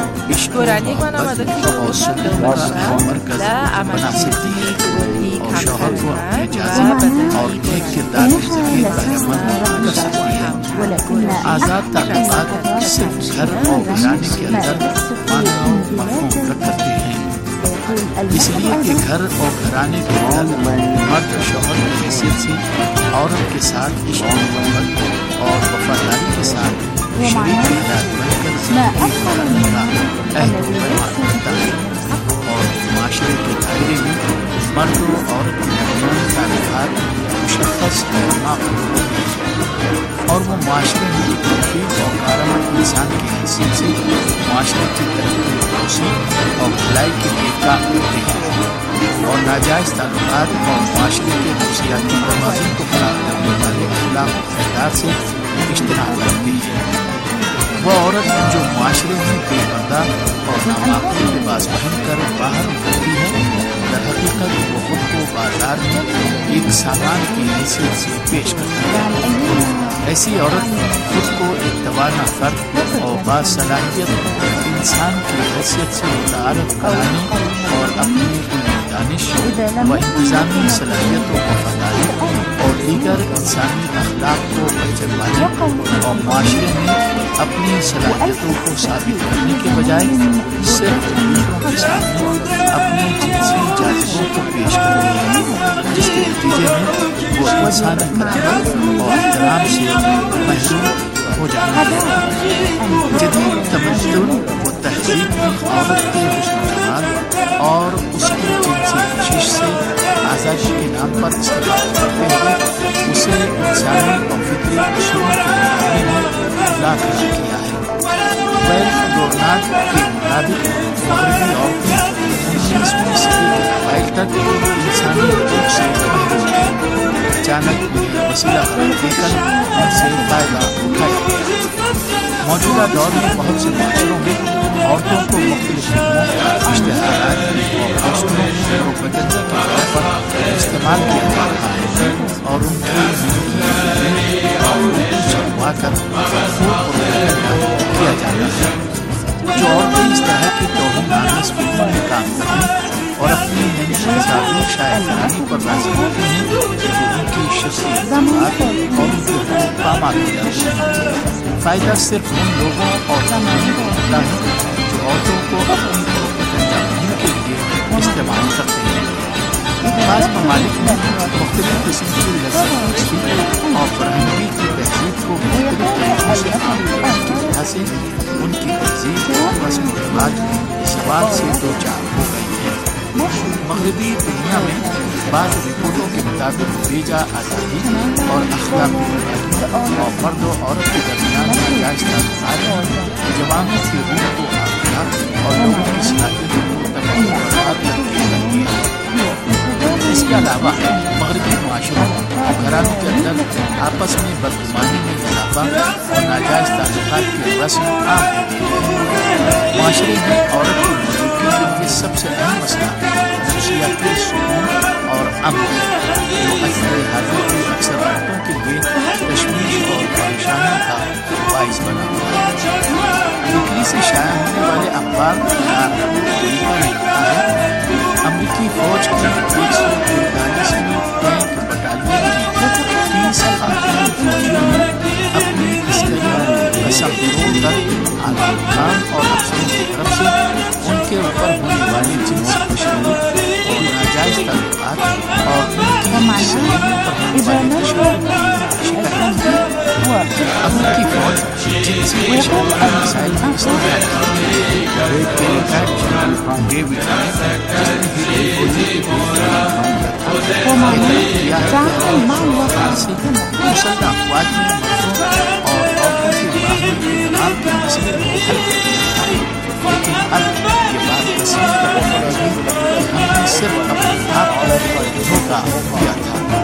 مرکز بنا سکتی ہے اور شوہر کو اپنے اجازت اور نیک کردار کی ذریعے عمل کر سکتی ہے. آزاد تعلقات صرف گھر اور گھرانے کے اندر معنی مفہوم رکھتے ہیں، اس لیے کہ گھر اور گھرانے کے اندر مرد شوہر کی حیثیت سے عورت کے ساتھ عشق محبت اور وفاداری کے ساتھ شریک کی ہدایت بن کر زندگی گزارنے کا عہد و پیمان کرتا ہے، اور معاشرے کے دائرے میں مرد و عورت کے درمیان تعلقات مشخص اور معقول ہوتے ہیں، اور وہ معاشرے میں ایک مفید اور کارآمد انسان کی حیثیت سے معاشرے کی ترقی توسیع اور بھلائی کے لیے کام کرتے ہیں، اور ناجائز تعلقات اور معاشرے کے نفسیاتی توازن کو خراب کرنے والے اخلاق و کردار سے اجتناب کرتی ہے. وہ عورت جو معاشرے میں بے پردہ اور نامعقول لباس پہن کر باہر اترتی ہے، در حقیقت وہ خود کو بازار میں ایک سامان کی حیثیت سے پیش کرتی ہے. ایسی عورت خود کو ایک توانا فرد اور باصلاحیت انسان کی حیثیت سے متعارف کرانے اور اپنی دانش و انتظامی صلاحیت و وفاداری اور دیگر انسانی اخلاق کو پہچانوانے اور معاشرے میں اپنی صلاحیتوں کو ثابت کرنے کے بجائے صرف دوسروں کے سامنے اپنی جنسی مکاتبوں کو پیش کرتی ہے، جس کے نتیجے میں وہ انسانی کرامت اور احترام سے محروم ہو جاتا ہے۔ جدید تمدن و تہذیب میں عورت کے حسن و جمال اور اس کی جنسی کشش سے آزادی کے نام پر استفادہ کرتے ہوئے اسے انسانی اور فطری اصولوں کی غلامی میں لا کھڑا کیا ہے۔ ویلف ڈورناٹ کے مطابق مغربی عورتیں انیسویں صدی کے اوائل تک انسانی حقوق سے محروم تھیں۔ اچانک انہیں وسیلہ قرار دے کر ان سے فائدہ اٹھایا گیا۔ موجودہ دور میں بہت سے معاشروں میں عورتوں کو مختلف فلموں، اشتہارات اور پوسٹروں پروپیگنڈا کے طور پر استعمال کیا جا رہا ہے اور ان کی چھپوا کر کیا جاتا ہے۔ جو عورتیں اس طرح کی توہین آمیز فلموں میں کام کریں اور اپنی نئی تصاویر شائع کرانے پر راضی ہوتی ہیں تو ان کی شخصیت اور ان کے حقوق پامال ہو جاتے ہیں۔ فائدہ صرف ان لوگوں اور زمانے کو ہوتا ہے جو عورتوں کو اپنی پروپیگنڈا مہم کے لیے استعمال کرتے ہیں۔ بعض ممالک میں مختلف قسم کی لذت اور فرہنگی کی تہذیب کو مختلف طریقوں سے عام کرنے کی وجہ سے ان کی تہذیب اور رسم و رواج زوال سے دو چار ہو گئی ہے۔ مغربی دنیا میں بعض رپورٹوں کے مطابق بیجا آزادی اور اخلاقی برابری اور مرد و عورت کے درمیان ناجائز تعلقات جوانوں کی روح کو آگاہ اور لوگوں کی صلاحیتوں کو تباہ کرتی ہے۔ اس کے علاوہ مغربی معاشروں اور گھرانوں کے اندر آپس میں بدگمانی میں اضافہ اور ناجائز تعلقات کی رسم عام ہو گئی ہے۔ معاشرے میں عورت کی موجودگی کے لیے سب سے اہم مسئلہ نفسیاتی سکون اور امن ہے، جو اکثر حاضر کی اکثر عورتوں کے لیے تشویش اور پریشانیوں کا باعث بنا ہوا ہے۔ اٹلی سے شائع ہونے والے اخبار میں لکھا ہے امریکی فوج کی ایک سو تینتالیسویں ٹینک بٹالین کی تیس خاتون فوجیوں نے اپنی عسکری قسم توڑ کر اعلیٰ حکام اور افسروں کی طرف سے ان کے اوپر ہونے والی جنسی تشدد اور ناجائز تعلقات اور ان کی شرعیت پر ہونے والی تشدد کی شکایت کی۔ امریکی فوج جنسی تشدد کے مسائل کی استدعا کرتی ہے۔ ریڈ ڈیلیگیٹ جنرل ڈیوڈ مسلح افواج میں مردوں اور عورتوں کے باہمی انتخاب کے مسئلے کو حل کرنے لیکن اب یہ بات تصویر کرنے لگی کہ ہم نے صرف اپنے آپ کو دھوکہ دیا تھا۔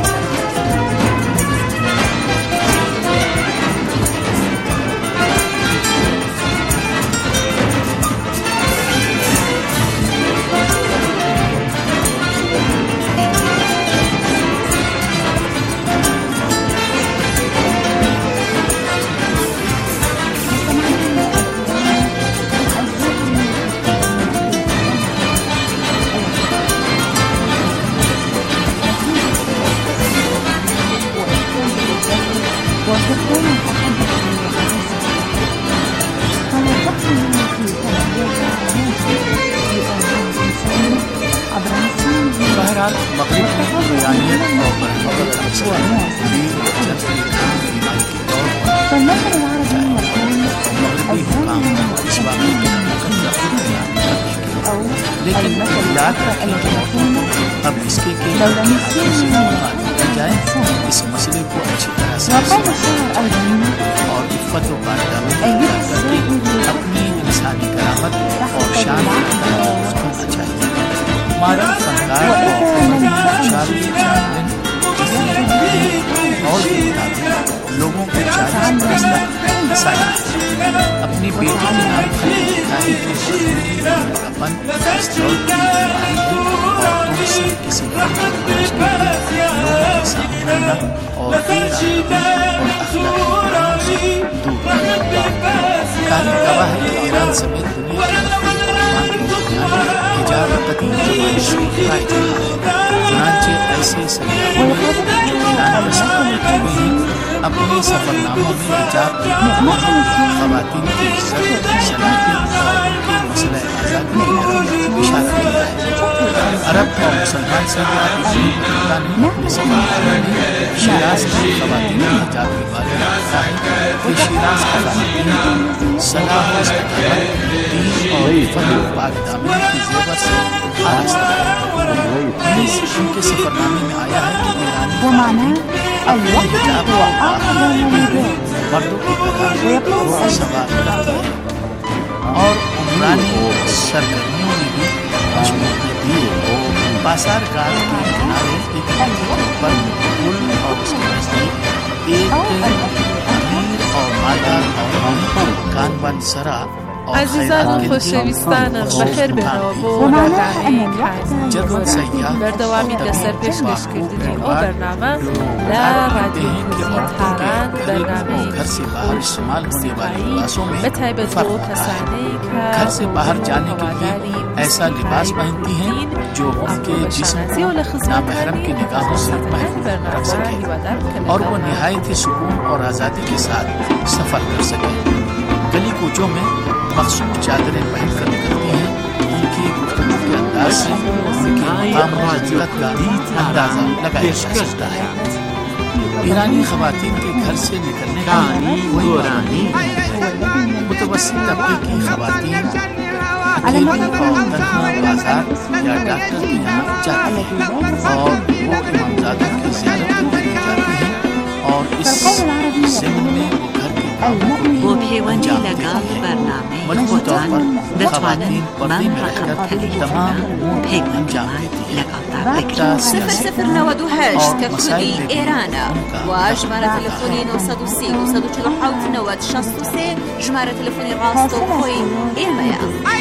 بہرحال مغرب میں بیانیت اور برحمت کا مسئلہ مغربی حکام اس واقعے کے مقدر بیان کرنے کے لیکن یاد رکھیں کہ عورتوں کو اب اس کے کے ہاتھوں سے مخاطب کی جائے اس مسئلے کو اچھی طرح سے اور عفت و پائیداری کر کے اپنی انسانی کرامت اور شان کی تحفظ کرنا چاہیے۔ ماڈرن فنکار شارلی چیپلن اور کے مطابق لوگوں کو چالیس برس تک ہنسایا، اپنی بیٹی کے نام خط لکھا ہے کہ اپن اسٹور کی بیماری ہے اور تم سے کسی کے لیے لوگوں کے سامنے رہنا اور اور اخلاقی سے دور تاریخ گواہ ہے کہ ایران سمیت دنیا کے حجاب قدیم زمانے سے پائے جاتا ہے، چنانچہ ایسے سیاحوں نے جو ایران میں سفر کرتے ہیں اپنے سفر ناموں میں حجاب کی خواتین کی عزت، صلاحیت اور ان کے مسئلہ آزادی کی طرف اشارہ کیا ہے۔ عرب اور مسلمان سیاح شیراز کی خواتین کی حجاب کے بارے میں لکھا ہے کہ شیراز کا خواتین صلاح و استقامت دین اور فضل و پاک دامن کی زیور سے آراستہ ہے. ان کے سفر نامے میں آیا ہے کہ ایرانی حجاب مردوں کی طرح سوار کرتے ہیں اور عمرانی سرگرمیوں میں بھی مشغول دی ہے. بازار گاہ کے کنارے ایک پر پل اور اس کے نزدیک ایک امیر اور مالدار خاندان کانوان سرا عزیزان خوشویستانم بخیر بینەوە بۆ بەرنامەی جدول سیاه بەردەوامی لەسەر پێشکەش کردنی ئەو بەرنامە لە رادیۆ تاران بەرنامەی گھر سے باہر استعمال ہونے والی لباسوں میں بە تایبەت بۆ کەسانەی کە گھر سے باہر جانے کے لیے ایسا لباس پہنتی ہیں جو ان کے جسم کو نامحرم کی نگاہوں سے محفوظ رکھ سکے اور وہ نہایت ہی سکون اور آزادی کے ساتھ سفر کر سکے. گلی کوچوں میں مخصوص چادریں پہن کر نکلتی ہیں. ان کی گفتگو کے انداز سے ان کی مقام و حضرت کا اندازہ لگایا جا سکتا ہے. ایرانی خواتین کے گھر سے نکلنے کا کوئی دورانی متوسط طبقے کی خواتین اکیلی اور تنہا بازار یا ڈاکٹر کے یہاں جاتی ہیں اور وہ امامزادوں کی زیارت کے لیے جاتی ہیں اور اس ضمن میں وہ گھر کے بۆ پەیوەندی لەگەڵ بەرنامەی خۆتان دەتوانن مەم ڕقم تەلەفۆنەوە پەیوەندیمان لەگەڵدا بگرن. صفر صفر نود و هشت کە کوردی ئێرانە و ژمارە تەلەفۆنی نۆ سەد و سی و سەد و چل و حەوت نەوەد شەست و سێ ژمارە تەلەفۆنی ڕاستەوخۆی ئێمەیە.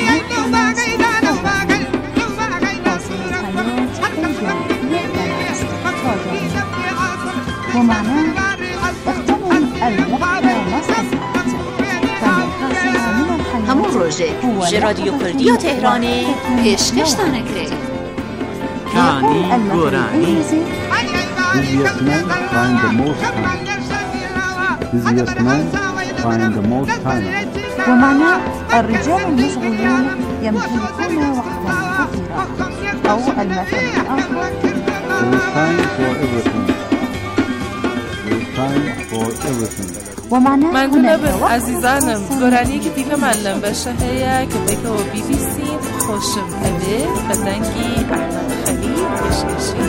هەموو ڕۆژێک ژێ radio کوردی تێهرانێ پێشکەشتان ئەکرێت. کانی گۆرانی Busiest men find the most time. Busiest men find the most time. ومعنى الرجال المشغولون يمتلكون وقتا كثيرا أو المثل الآخر There is time for everything. There is time for everything. ممنونم عزیزانم گۆرانیەکی دیکەمان لەم بەشە هەیە کە دەکەوە بی بی سی خۆشم ئەوێ بە دەنگی ئەحمەد خەلیل پێشکەشی.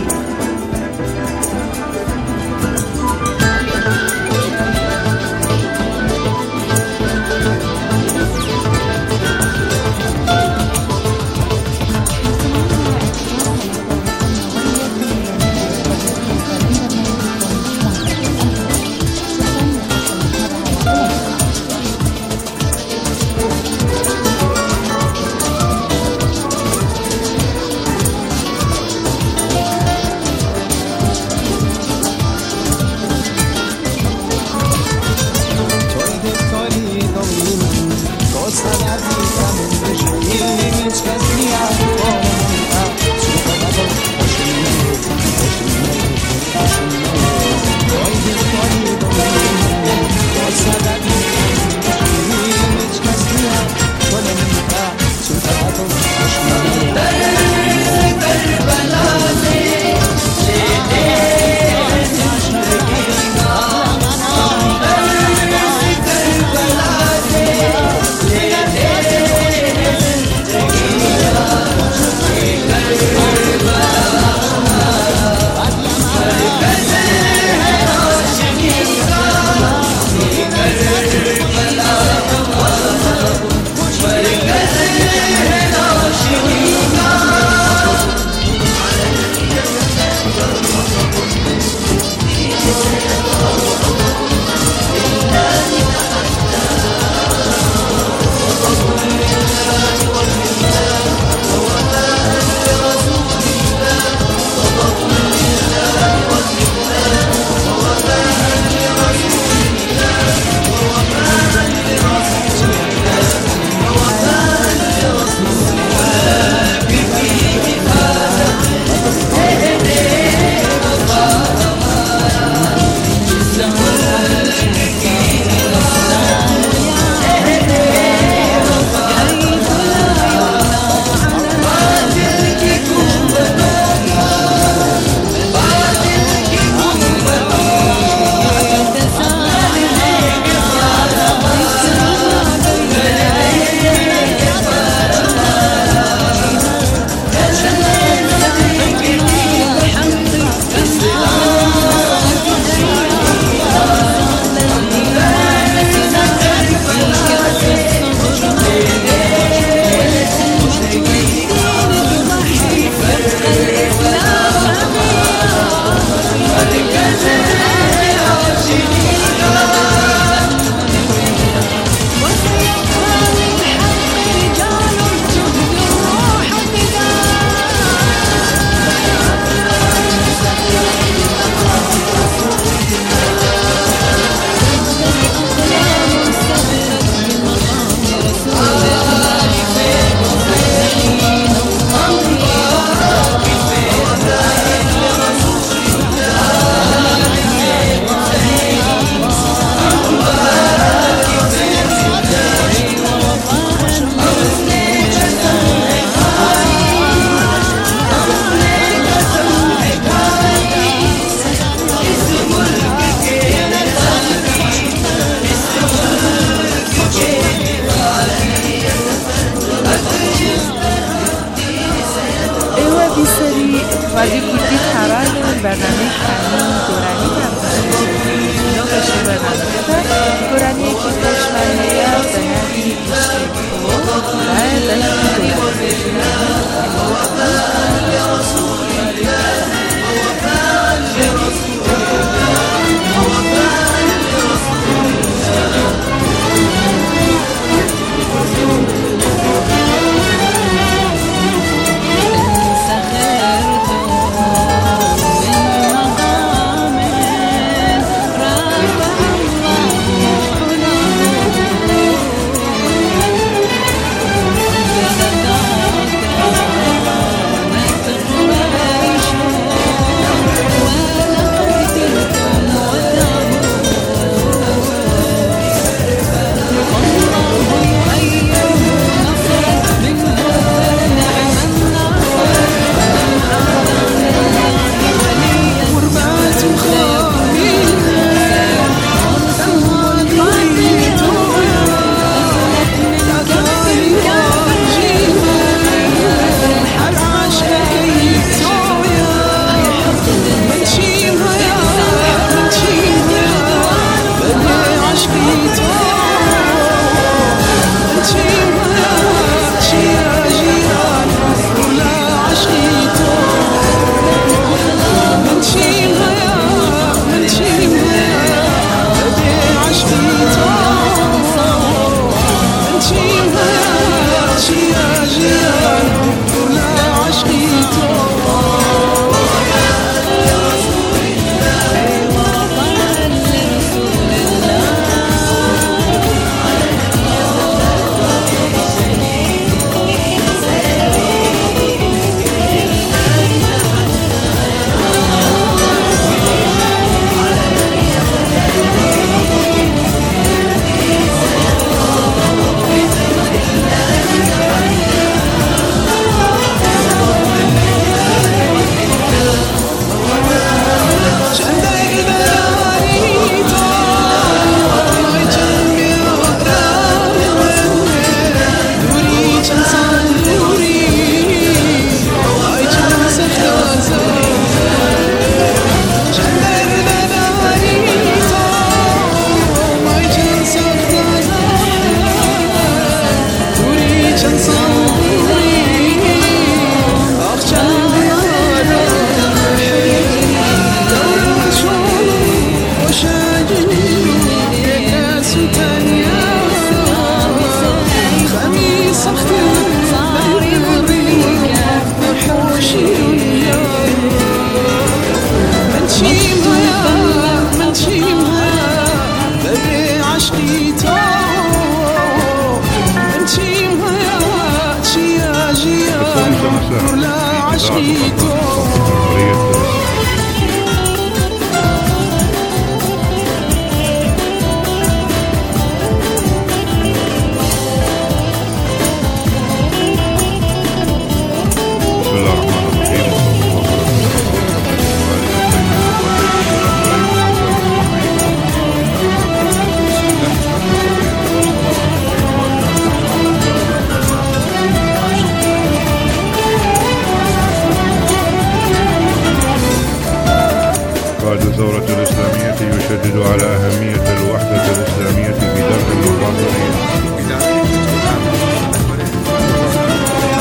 بیسری رادیو کردی تهران برنامه کانی دورانی برنامه بشه برنامه بده دورانی که دشمنی به نوی اشتیفو و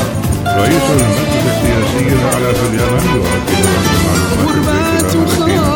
رئيس المجلس السياسي الأعلى في اليمن يؤكد أن معلومات البيت الأمريكي